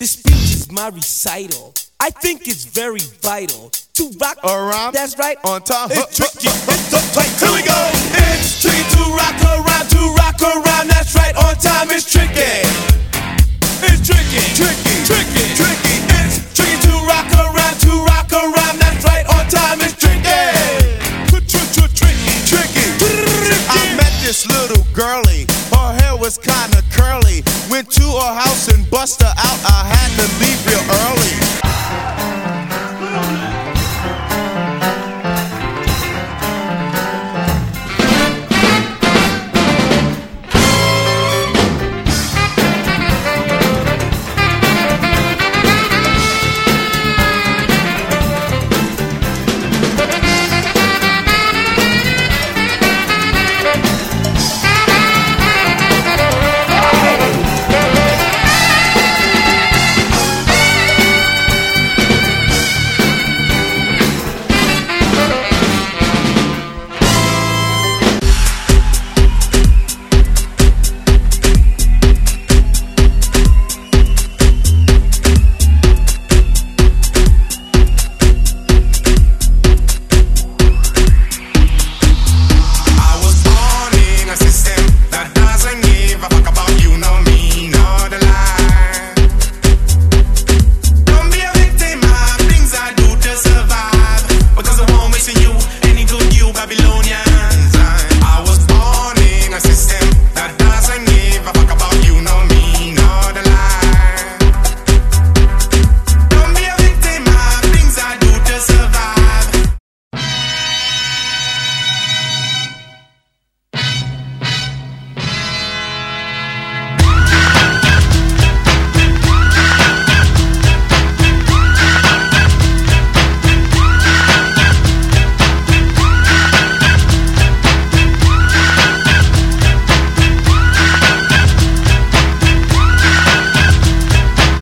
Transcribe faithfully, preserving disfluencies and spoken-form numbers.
This speech is my recital. I think it's very vital to rock around. That's right. On time. It's tricky. It's uptight. Here we go. It's tricky to rock around, to rock around. That's right. On time is tricky.